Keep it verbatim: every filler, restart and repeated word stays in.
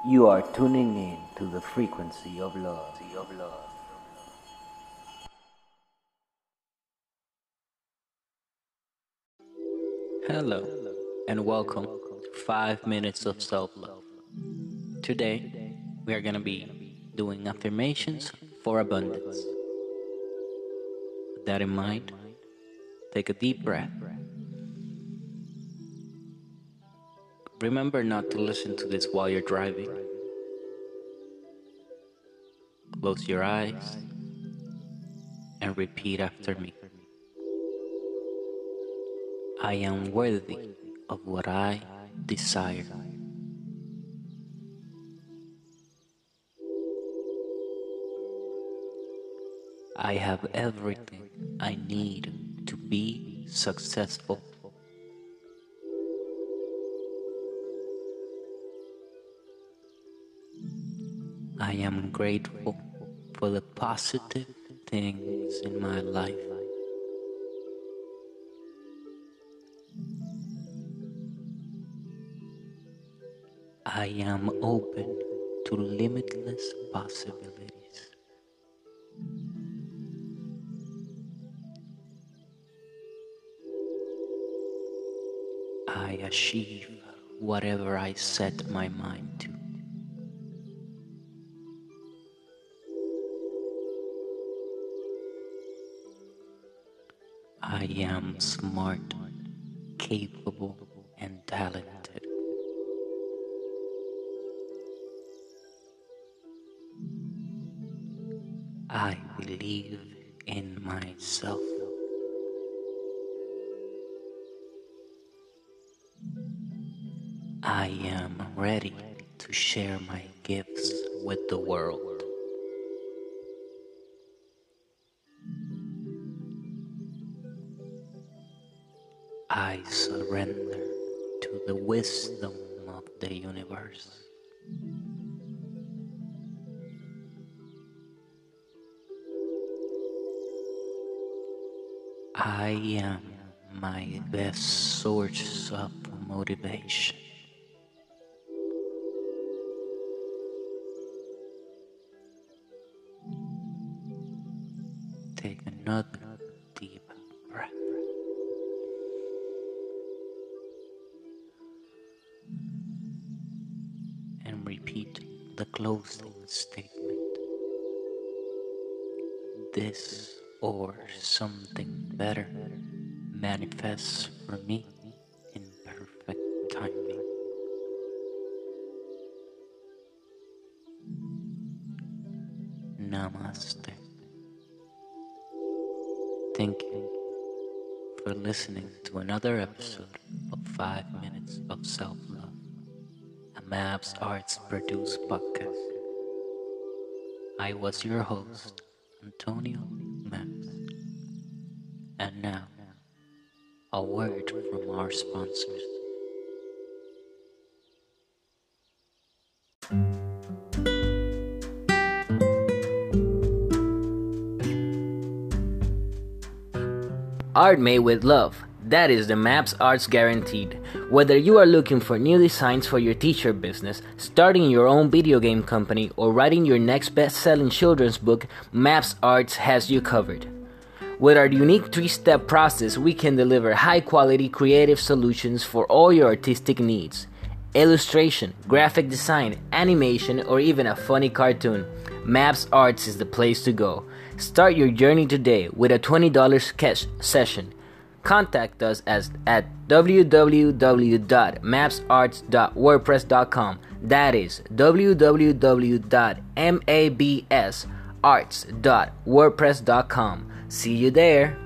You are tuning in to the frequency of love. Of love. Hello, and welcome to five Minutes of Self-Love. Today, we are going to be doing affirmations for abundance. With that in mind, take a deep breath. Remember not to listen to this while you're driving. Close your eyes and repeat after me. I am worthy of what I desire. I have everything I need to be successful. I am grateful for the positive things in my life. I am open to limitless possibilities. I achieve whatever I set my mind to. I am smart, capable, and talented. I believe in myself. I am ready to share my gifts with the world. I surrender to the wisdom of the universe. I am my best source of motivation. Take another deep breath. And repeat the closing statement. This or something better manifests for me in perfect timing. Namaste. Thank you for listening to another episode of five Minutes of Self-Love, a Maps Arts produced podcast. I was your host, Antonio Maps. And now, a word from our sponsors. Art made with love. That is the Maps Arts guaranteed. Whether you are looking for new designs for your t-shirt business, starting your own video game company, or writing your next best-selling children's book, Maps Arts has you covered. With our unique three-step process, we can deliver high-quality creative solutions for all your artistic needs. Illustration, graphic design, animation, or even a funny cartoon. Maps Arts is the place to go. Start your journey today with a twenty dollars cash session. Contact us as, at w w w dot maps arts dot wordpress dot com. That is w w w dot maps arts dot wordpress dot com. See you there.